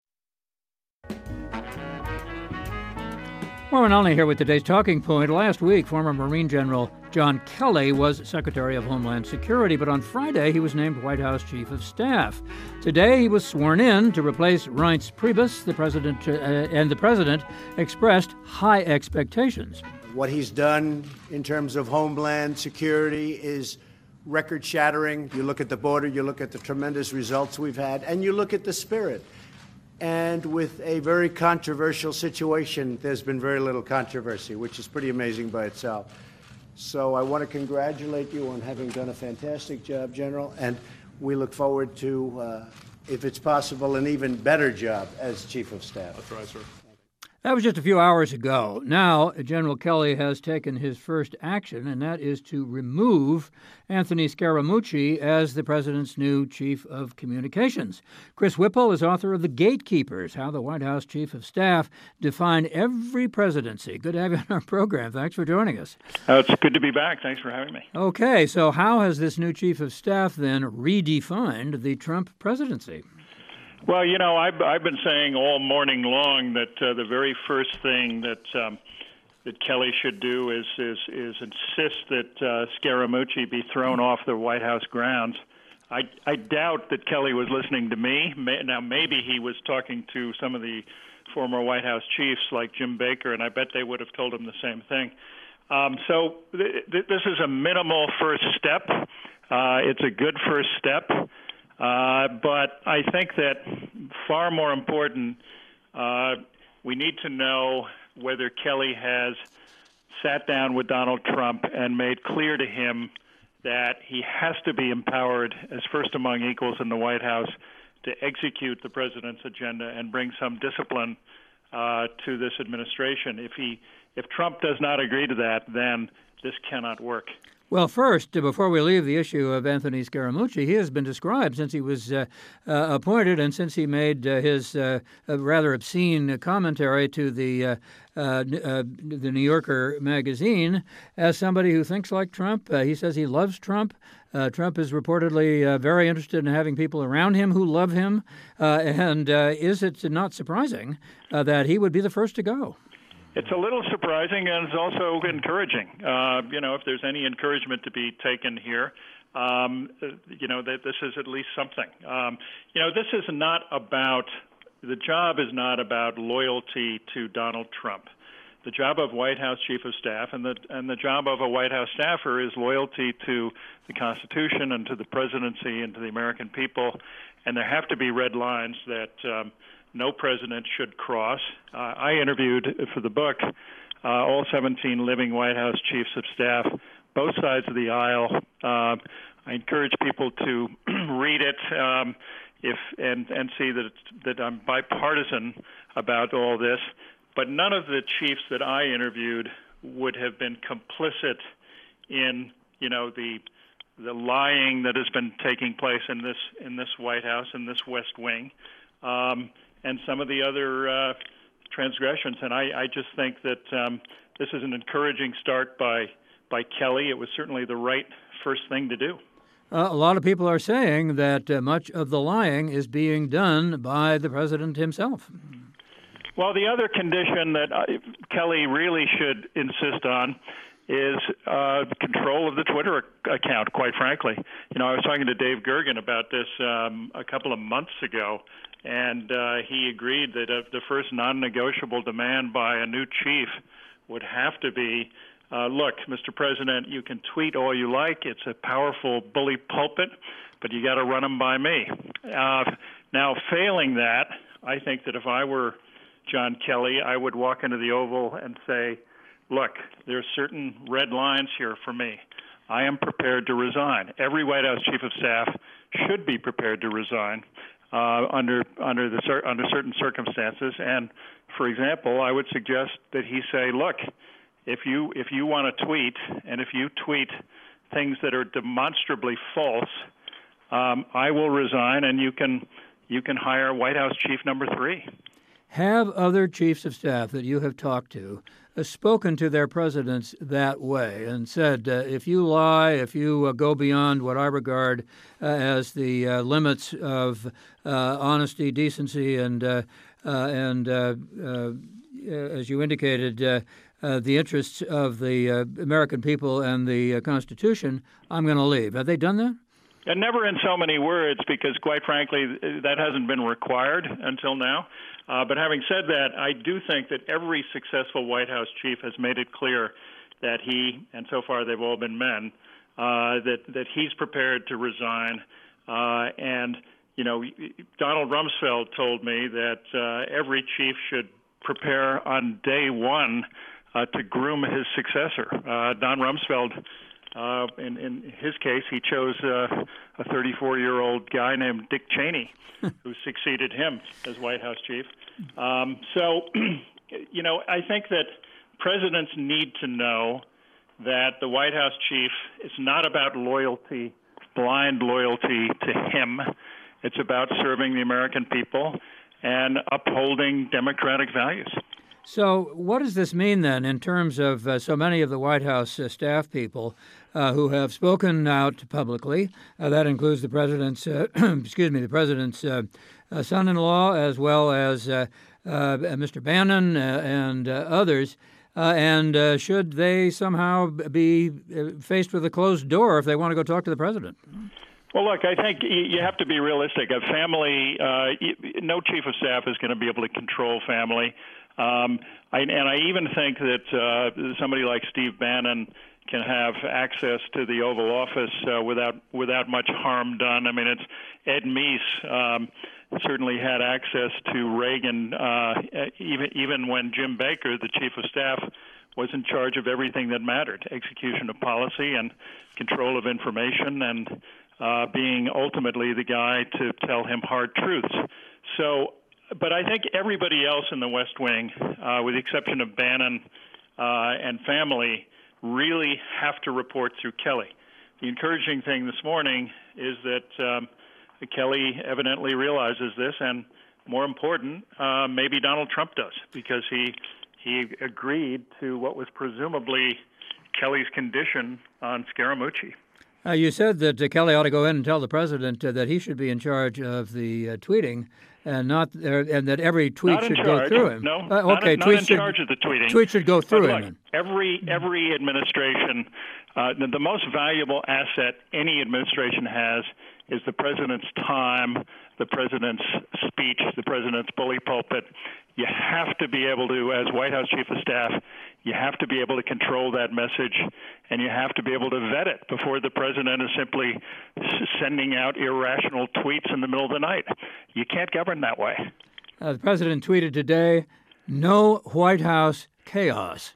Speaker 2: Warren Olney here with today's Talking Point. Last week, former Marine General John Kelly was Secretary of Homeland Security, but on Friday he was named White House Chief of Staff. Today he was sworn in to replace Reince Priebus. The president uh, and the president expressed high expectations.
Speaker 7: What he's done in terms of Homeland Security is record-shattering. You look at the border, you look at the tremendous results we've had, and you look at the spirit. And with a very controversial situation, there's been very little controversy, which is pretty amazing by itself. So I want to congratulate you on having done a fantastic job, General, and we look forward to, uh, if it's possible, an even better job as Chief of Staff.
Speaker 11: That's right, sir.
Speaker 2: That was just a few hours ago. Now, General Kelly has taken his first action, and that is to remove Anthony Scaramucci as the president's new chief of communications. Chris Whipple is author of The Gatekeepers, How the White House Chief of Staff Defined Every Presidency. Good to have you on our program. Thanks for joining us.
Speaker 11: Uh, it's good to be back. Thanks for having me.
Speaker 2: Okay, so how has this new chief of staff then redefined the Trump presidency?
Speaker 11: Well, you know, I've, I've been saying all morning long that uh, the very first thing that um, that Kelly should do is is, is insist that uh, Scaramucci be thrown off the White House grounds. I, I doubt that Kelly was listening to me. Now, maybe he was talking to some of the former White House chiefs like Jim Baker, and I bet they would have told him the same thing. Um, so th- th- this is a minimal first step. Uh, it's a good first step. Uh, but I think that far more important, uh, we need to know whether Kelly has sat down with Donald Trump and made clear to him that he has to be empowered as first among equals in the White House to execute the president's agenda and bring some discipline uh, to this administration. If he, if Trump does not agree to that, then this cannot work.
Speaker 2: Well, first, before we leave the issue of Anthony Scaramucci, he has been described since he was uh, uh, appointed and since he made uh, his uh, rather obscene commentary to the uh, uh, uh, the New Yorker magazine as somebody who thinks like Trump. Uh, he says he loves Trump. Uh, Trump is reportedly uh, very interested in having people around him who love him. Uh, and uh, is it not surprising uh, that he would be the first to go?
Speaker 11: It's a little surprising, and it's also encouraging. Uh, you know, if there's any encouragement to be taken here, um, you know, that this is at least something. Um, you know, this is not about, the job is not about loyalty to Donald Trump. The job of White House Chief of Staff and the and the job of a White House staffer is loyalty to the Constitution and to the presidency and to the American people, and there have to be red lines that um, no president should cross. Uh, I interviewed for the book uh, all seventeen living White House chiefs of staff, both sides of the aisle. Uh, I encourage people to read it um, if and, and see that it's, that I'm bipartisan about all this. But none of the chiefs that I interviewed would have been complicit in, you know, the the lying that has been taking place in this in this White House, in this West Wing. Um, and some of the other uh, transgressions. And I, I just think that um, this is an encouraging start by by Kelly. It was certainly the right first thing to do.
Speaker 2: Uh, a lot of people are saying that uh, much of the lying is being done by the president himself.
Speaker 11: Well, the other condition that uh, Kelly really should insist on is uh, control of the Twitter account, quite frankly. You know, I was talking to Dave Gergen about this um, a couple of months ago, and uh, he agreed that uh, the first non-negotiable demand by a new chief would have to be, uh, look, Mister President, you can tweet all you like. It's a powerful bully pulpit, but you got to run them by me. Uh, now, failing that, I think that if I were John Kelly, I would walk into the Oval and say, look, there are certain red lines here for me. I am prepared to resign. Every White House Chief of Staff should be prepared to resign uh, under under the under certain circumstances. And, for example, I would suggest that he say, look, if you if you want to tweet, and if you tweet things that are demonstrably false, um, I will resign, and you can you can hire White House Chief number three.
Speaker 2: Have other chiefs of staff that you have talked to uh, spoken to their presidents that way and said, uh, if you lie, if you uh, go beyond what I regard uh, as the uh, limits of uh, honesty, decency, and uh, uh, and uh, uh, as you indicated, uh, uh, the interests of the uh, American people and the uh, Constitution, I'm going to leave. Have they done that?
Speaker 11: And never in so many words, because quite frankly, that hasn't been required until now. Uh, but having said that, I do think that every successful White House chief has made it clear that he, and so far they've all been men, uh, that, that he's prepared to resign. Uh, and, you know, Donald Rumsfeld told me that uh, every chief should prepare on day one uh, to groom his successor. Uh, Don Rumsfeld, Uh, in, in his case, he chose uh, a thirty-four-year-old guy named Dick Cheney, who succeeded him as White House chief. Um, so, you know, I think that presidents need to know that the White House chief is not about loyalty, blind loyalty to him. It's about serving the American people and upholding democratic values.
Speaker 2: So what does this mean then in terms of uh, so many of the White House uh, staff people uh, who have spoken out publicly? Uh, that includes the president's, uh, excuse me, the president's uh, uh, son-in-law, as well as uh, uh, Mister Bannon uh, and uh, others. Uh, and uh, should they somehow be faced with a closed door if they want to go talk to the president?
Speaker 11: Well, look, I think you have to be realistic. A family, uh, no chief of staff is going to be able to control family. Um, I, and I even think that uh, somebody like Steve Bannon can have access to the Oval Office uh, without without much harm done. I mean, it's Ed Meese, um, certainly had access to Reagan, uh, even even when Jim Baker, the chief of staff, was in charge of everything that mattered, execution of policy and control of information, and uh, being ultimately the guy to tell him hard truths. So, but I think everybody else in the West Wing, uh, with the exception of Bannon uh, and family, really have to report through Kelly. The encouraging thing this morning is that um, Kelly evidently realizes this, and more important, uh, maybe Donald Trump does, because he he agreed to what was presumably Kelly's condition on Scaramucci.
Speaker 2: Uh, you said that uh, Kelly ought to go in and tell the president uh, that he should be in charge of the uh, tweeting, and not uh, and that every tweet
Speaker 11: not
Speaker 2: should
Speaker 11: charge.
Speaker 2: go through him.
Speaker 11: No,
Speaker 2: uh, okay,
Speaker 11: not,
Speaker 2: tweets
Speaker 11: not in
Speaker 2: should,
Speaker 11: charge of the tweeting.
Speaker 2: Tweets should go through
Speaker 11: but
Speaker 2: him.
Speaker 11: Look, every every administration, uh, the, the most valuable asset any administration has is the president's time, the president's speech, the president's bully pulpit. You have to be able to, as White House Chief of Staff, you have to be able to control that message, and you have to be able to vet it before the president is simply sending out irrational tweets in the middle of the night. You can't govern that way.
Speaker 2: Uh, the president tweeted today, "No White House chaos."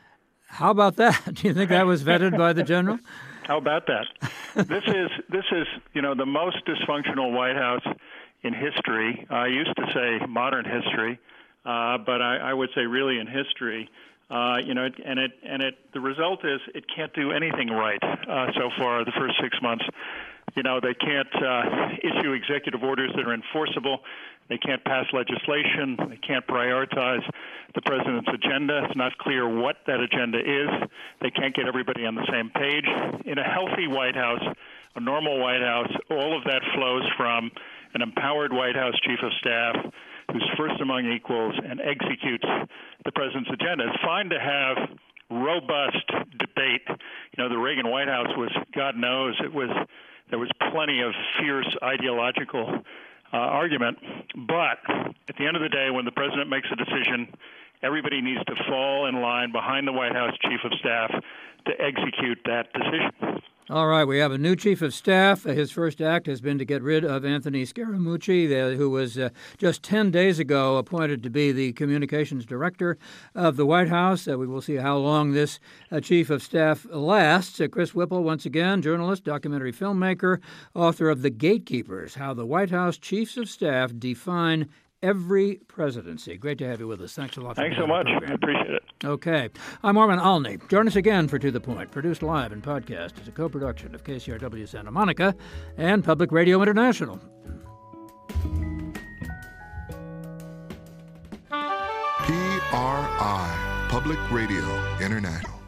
Speaker 2: How about that? Do you think that was vetted by the general?
Speaker 11: How about that? This is this is you know the most dysfunctional White House in history. I used to say modern history, uh, but I, I would say really in history. Uh, you know, and it and it the result is it can't do anything right uh, so far the first six months. You know, they can't uh, issue executive orders that are enforceable. They can't pass legislation. They can't prioritize the president's agenda. It's not clear what that agenda is. They can't get everybody on the same page. In a healthy White House, a normal White House, all of that flows from an empowered White House chief of staff who's first among equals and executes the president's agenda. It's fine to have robust debate. You know, the Reagan White House was, God knows, it was there was plenty of fierce ideological uh, argument. But at the end of the day, when the president makes a decision, everybody needs to fall in line behind the White House chief of staff to execute that decision.
Speaker 2: All right, we have a new chief of staff. His first act has been to get rid of Anthony Scaramucci, uh, who was uh, just ten days ago appointed to be the communications director of the White House. Uh, we will see how long this uh, chief of staff lasts. Uh, Chris Whipple, once again, journalist, documentary filmmaker, author of The Gatekeepers, How the White House Chiefs of Staff Define Every Presidency. Great to have you with us. Thanks a lot.
Speaker 11: Thanks so much. I appreciate it.
Speaker 2: Okay. I'm Armin Alney. Join us again for To The Point, produced live and podcast as a co-production of K C R W Santa Monica and Public Radio International.
Speaker 12: P R I, Public Radio International.